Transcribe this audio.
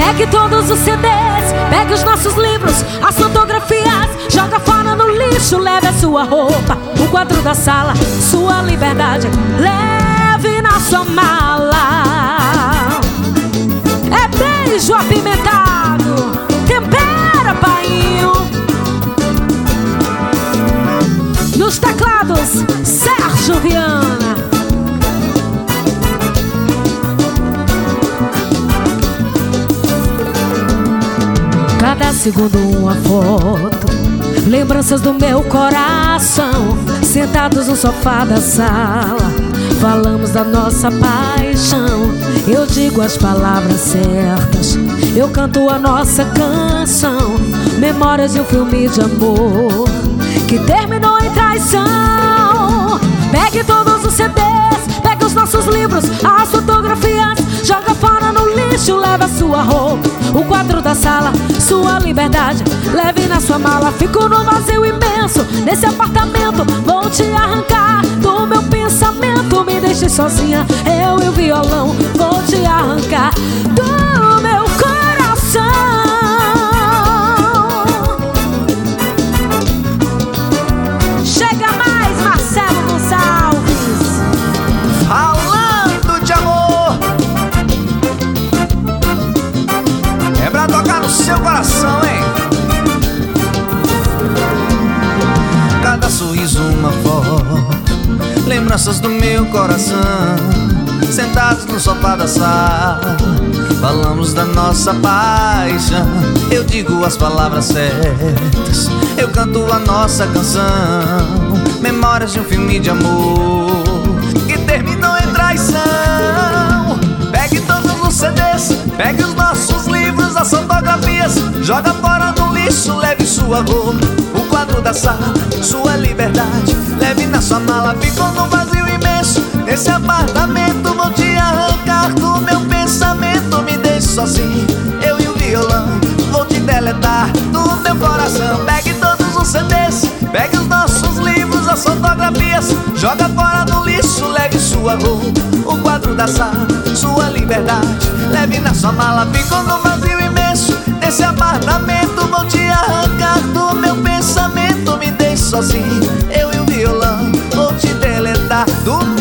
Pegue todos os CDs, pegue os nossos livros, as fotografias, joga fora no lixo. Leve a sua roupa, o quadro da sala, sua liberdade, leve na sua mala. É beijo apimentado, tempera, painho. Nos teclados, Sérgio Viana. Cada segundo uma foto, lembranças do meu coração. Sentados no sofá da sala, falamos da nossa paixão. Eu digo as palavras certas, eu canto a nossa canção. Memórias de um filme de amor que terminou em traição. Pegue todos os CDs, pegue os nossos livros, as fotografias, joga fora no lixo. Leve a sua roupa, o quadro da sala, sua liberdade, leve na sua mala. Fico no vazio imenso, nesse apartamento. Vou te arrancar do meu pensamento. Me deixe sozinha, eu e o violão. Vou te arrancar do meu coração. Chega mais, Marcelo Gonçalves. Falando de amor, é pra tocar no seu coração, hein? Cada sorriso uma foto, lembranças do meu coração. Sentados no sofá da sala, falamos da nossa paixão. Eu digo as palavras certas, eu canto a nossa canção. Memórias de um filme de amor que terminou em traição. Pegue todos os CDs, pegue os nossos livros, as fotografias, joga fora no lixo. Leve sua roupa, o quadro da sala, sua liberdade, leve na sua mala. Ficou no vazio imenso, nesse apartamento. Vou te arrancar do meu pensamento. Me deixe sozinho, eu e o violão. Vou te deletar do meu coração. Pegue todos os CDs, pegue os nossos livros, as fotografias, joga fora no lixo. Leve sua roupa, o quadro da sala, sua liberdade, leve na sua mala. Ficou no vazio imenso, nesse apartamento. Vou te arrancar do meu pensamento. Me deixe sozinho, eu e o violão. Vou te deletar do